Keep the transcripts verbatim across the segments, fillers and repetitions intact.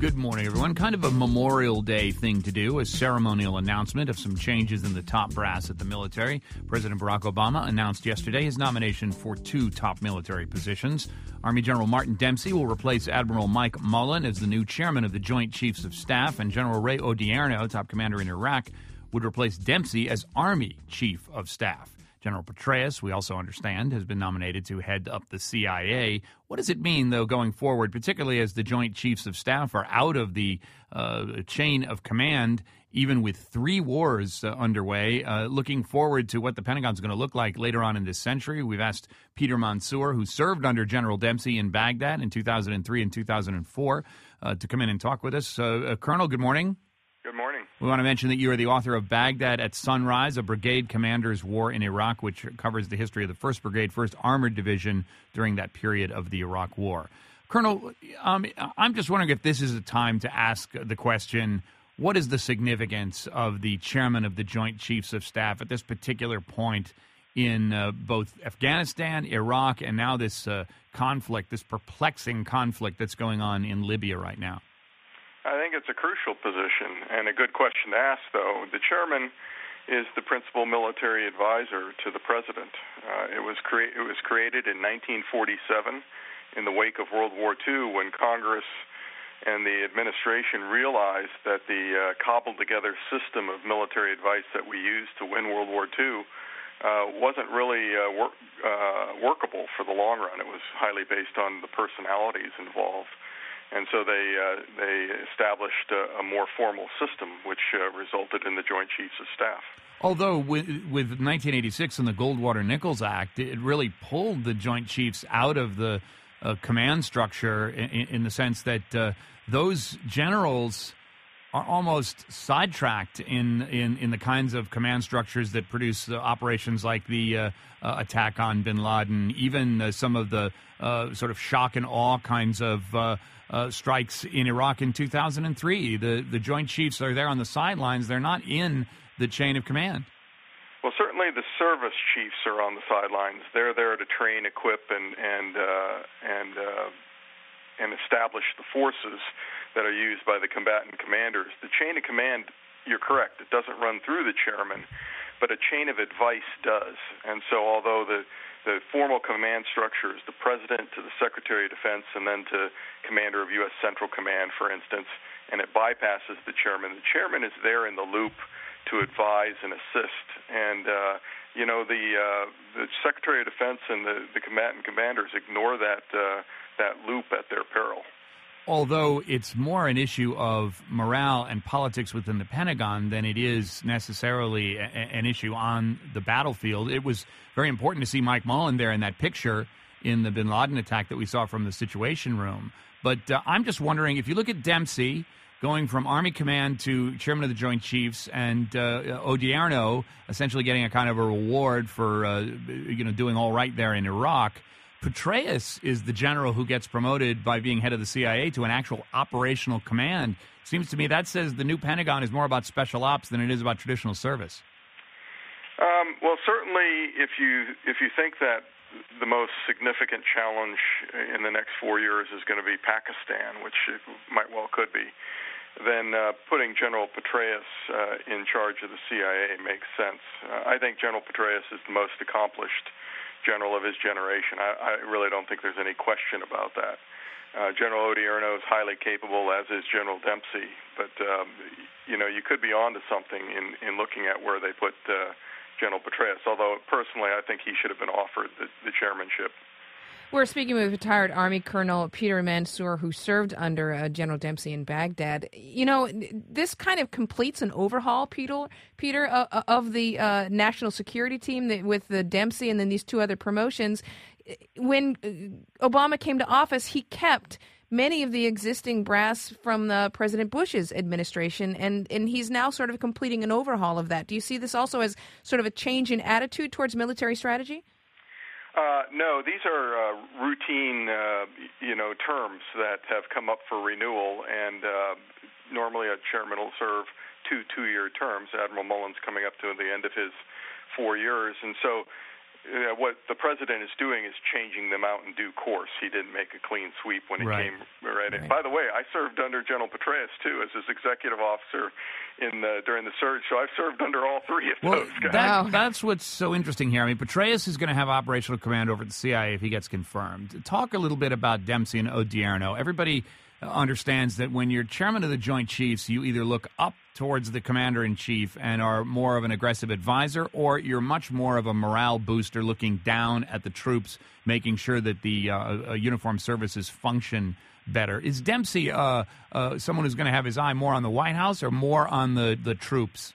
Good morning, everyone. Kind of a Memorial Day thing to do, a ceremonial announcement of some changes in the top brass at the military. President Barack Obama announced yesterday his nomination for two top military positions. Army General Martin Dempsey will replace Admiral Mike Mullen as the new chairman of the Joint Chiefs of Staff, and General Ray Odierno, top commander in Iraq, would replace Dempsey as Army Chief of Staff. General Petraeus, we also understand, has been nominated to head up the C I A. What does it mean, though, going forward, particularly as the Joint Chiefs of Staff are out of the uh, chain of command, even with three wars uh, underway, uh, looking forward to what the Pentagon's going to look like later on in this century? We've asked Peter Mansour, who served under General Dempsey in Baghdad in two thousand three and two thousand four, uh, to come in and talk with us. Uh, uh, Colonel, good morning. Good morning. We want to mention that you are the author of Baghdad at Sunrise, a brigade commander's war in Iraq, which covers the history of the first Brigade, first Armored Division during that period of the Iraq War. Colonel, um, I'm just wondering if this is a time to ask the question, what is the significance of the chairman of the Joint Chiefs of Staff at this particular point in uh, both Afghanistan, Iraq, and now this uh, conflict, this perplexing conflict that's going on in Libya right now? I think it's a crucial position and a good question to ask, though. The chairman is the principal military advisor to the president. Uh, it was crea- it was created in nineteen forty-seven in the wake of World War Two, when Congress and the administration realized that the uh, cobbled-together system of military advice that we used to win World War Two uh, wasn't really uh, work- uh, workable for the long run. It was highly based on the personalities involved. And so they uh, they established a, a more formal system, which uh, resulted in the Joint Chiefs of Staff. Although with, with nineteen eighty-six and the Goldwater-Nichols Act, it really pulled the Joint Chiefs out of the uh, command structure in, in the sense that uh, those generals are almost sidetracked in, in, in the kinds of command structures that produce uh, operations like the uh, uh, attack on bin Laden, even uh, some of the uh, sort of shock and awe kinds of uh, uh, strikes in Iraq in two thousand three. The, the Joint Chiefs are there on the sidelines. They're not in the chain of command. Well, certainly the service chiefs are on the sidelines. They're there to train, equip, and and uh, and uh, and establish the forces that are used by the combatant commanders. The chain of command, you're correct, it doesn't run through the chairman, but a chain of advice does. And so although the, the formal command structure is the president to the Secretary of Defense and then to commander of U S Central Command, for instance, and it bypasses the chairman, the chairman is there in the loop to advise and assist. And, uh, you know, the uh, the Secretary of Defense and the, the combatant commanders ignore that uh, that loop at their peril. Although it's more an issue of morale and politics within the Pentagon than it is necessarily a, an issue on the battlefield. It was very important to see Mike Mullen there in that picture in the bin Laden attack that we saw from the Situation Room. But uh, I'm just wondering, if you look at Dempsey going from Army Command to Chairman of the Joint Chiefs, and uh, Odierno essentially getting a kind of a reward for uh, you know doing all right there in Iraq, Petraeus is the general who gets promoted by being head of the C I A to an actual operational command. Seems to me that says the new Pentagon is more about special ops than it is about traditional service. Um, well, certainly, if you if you think that the most significant challenge in the next four years is going to be Pakistan, which it might well could be, then uh, putting General Petraeus uh, in charge of the C I A makes sense. Uh, I think General Petraeus is the most accomplished general of his generation. I, I really don't think there's any question about that. Uh, General Odierno is highly capable, as is General Dempsey. But, um, you know, you could be onto something in, in looking at where they put uh, General Petraeus, although personally I think he should have been offered the, the chairmanship. We're speaking with retired Army Colonel Peter Mansour, who served under uh, General Dempsey in Baghdad. You know, this kind of completes an overhaul, Peter, Peter uh, of the uh, national security team that, with the Dempsey and then these two other promotions. When Obama came to office, he kept many of the existing brass from the President Bush's administration, and, and he's now sort of completing an overhaul of that. Do you see this also as sort of a change in attitude towards military strategy? Uh, no, these are uh, routine, uh, you know, terms that have come up for renewal, and uh, normally a chairman will serve two two-year terms. Admiral Mullen's coming up to the end of his four years, and so uh, what the president is doing is changing them out in due course. He didn't make a clean sweep when he right. came right? Right. And by the way, I served under General Petraeus too as his executive officer in the, during the surge, so I've served under all three of Well, those guys. that, that's what's so interesting here. I mean, Petraeus is going to have operational command over the C I A if he gets confirmed. Talk a little bit about Dempsey and Odierno. Everybody understands that when you're chairman of the Joint Chiefs, you either look up towards the commander-in-chief and are more of an aggressive advisor, or you're much more of a morale booster looking down at the troops, making sure that the uh, uniformed services function better. Is Dempsey uh, uh, someone who's going to have his eye more on the White House or more on the, the troops?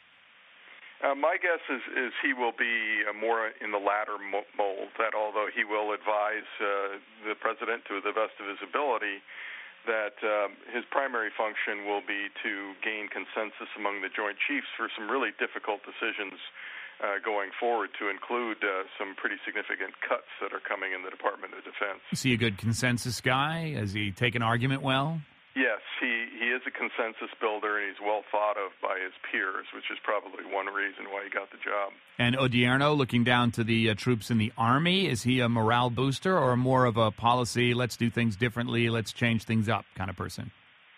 Uh, my guess is, is he will be uh, more in the latter mo- mold, that although he will advise uh, the president to the best of his ability, that um, his primary function will be to gain consensus among the Joint Chiefs for some really difficult decisions uh, going forward, to include uh, some pretty significant cuts that are coming in the Department of Defense. Is he a good consensus guy? Has he taken argument well? Yes, he, he is a consensus builder, and he's well thought of by his peers, which is probably one reason why he got the job. And Odierno, looking down to the uh, troops in the Army, is he a morale booster or more of a policy, let's do things differently, let's change things up kind of person?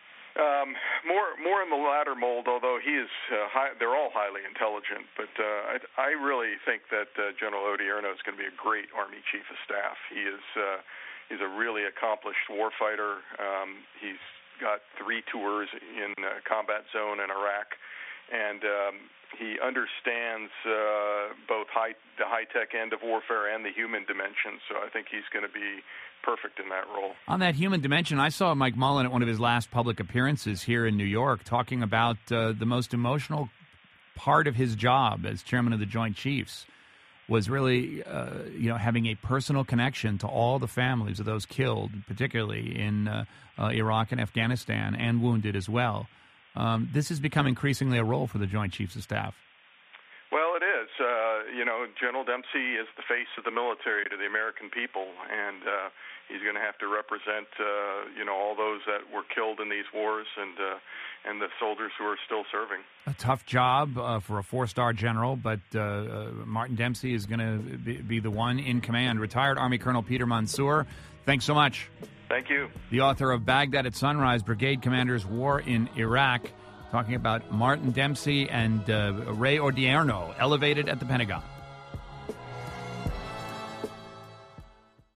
Um, more more in the latter mold, although he is uh, high, they're all highly intelligent. But uh, I, I really think that uh, General Odierno is going to be a great Army Chief of Staff. He is uh, he's a really accomplished warfighter. Um, he's got three tours in uh, combat zone in Iraq, and um, he understands uh, both high, the high-tech end of warfare and the human dimension, so I think he's going to be perfect in that role. On that human dimension, I saw Mike Mullen at one of his last public appearances here in New York talking about uh, the most emotional part of his job as chairman of the Joint Chiefs was really, uh, you know, having a personal connection to all the families of those killed, particularly in uh, uh, Iraq and Afghanistan, and wounded as well. Um, this has become increasingly a role for the Joint Chiefs of Staff. Well, it is. Uh, you know, General Dempsey is the face of the military to the American people, and uh, he's going to have to represent, uh, you know, all those that were killed in these wars and uh, and the soldiers who are still serving. A tough job uh, for a four-star general, but uh, uh, Martin Dempsey is going to be, be the one in command. Retired Army Colonel Peter Mansour, thanks so much. Thank you. The author of Baghdad at Sunrise, Brigade Commander's War in Iraq, talking about Martin Dempsey and uh, Ray Odierno, elevated at the Pentagon.